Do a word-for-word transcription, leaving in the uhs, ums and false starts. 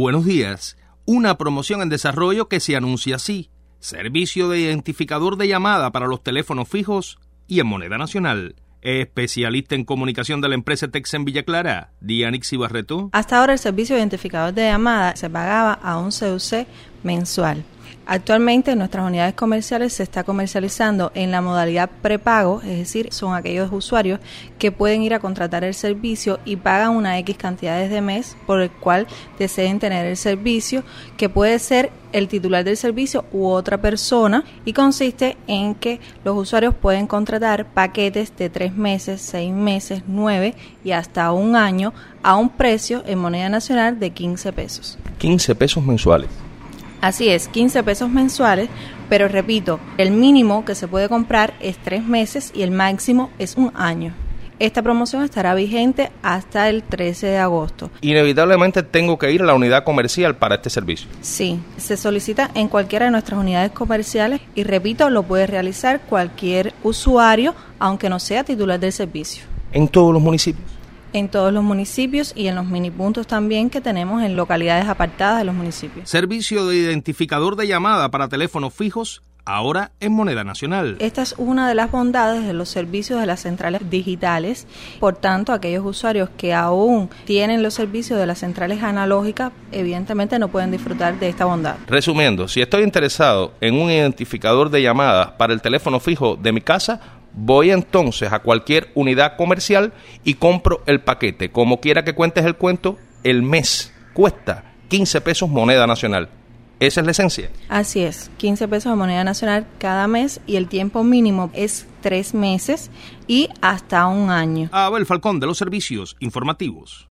Buenos días. Una promoción en desarrollo que se anuncia así. Servicio de identificador de llamada para los teléfonos fijos y en moneda nacional. Especialista en comunicación de la empresa Tex en Villa Clara, Dianix Barreto. Hasta ahora el servicio de identificador de llamada se pagaba a un C U C mensual. Actualmente en nuestras unidades comerciales se está comercializando en la modalidad prepago, es decir, son aquellos usuarios que pueden ir a contratar el servicio y pagan una X cantidades de mes por el cual deseen tener el servicio, que puede ser el titular del servicio u otra persona, y consiste en que los usuarios pueden contratar paquetes de tres meses, seis meses, nueve y hasta un año a un precio en moneda nacional de quince pesos. quince pesos mensuales. Así es, quince pesos mensuales, pero repito, el mínimo que se puede comprar es tres meses y el máximo es un año. Esta promoción estará vigente hasta el trece de agosto. Inevitablemente tengo que ir a la unidad comercial para este servicio. Sí, se solicita en cualquiera de nuestras unidades comerciales y repito, lo puede realizar cualquier usuario, aunque no sea titular del servicio. ¿En todos los municipios? En todos los municipios y en los minipuntos también que tenemos en localidades apartadas de los municipios. Servicio de identificador de llamada para teléfonos fijos, ahora en moneda nacional. Esta es una de las bondades de los servicios de las centrales digitales. Por tanto, aquellos usuarios que aún tienen los servicios de las centrales analógicas, evidentemente no pueden disfrutar de esta bondad. Resumiendo, si estoy interesado en un identificador de llamadas para el teléfono fijo de mi casa, voy entonces a cualquier unidad comercial y compro el paquete. Como quiera que cuentes el cuento, el mes cuesta quince pesos moneda nacional. ¿Esa es la esencia? Así es, quince pesos de moneda nacional cada mes y el tiempo mínimo es tres meses y hasta un año. Abel Falcón de los servicios informativos.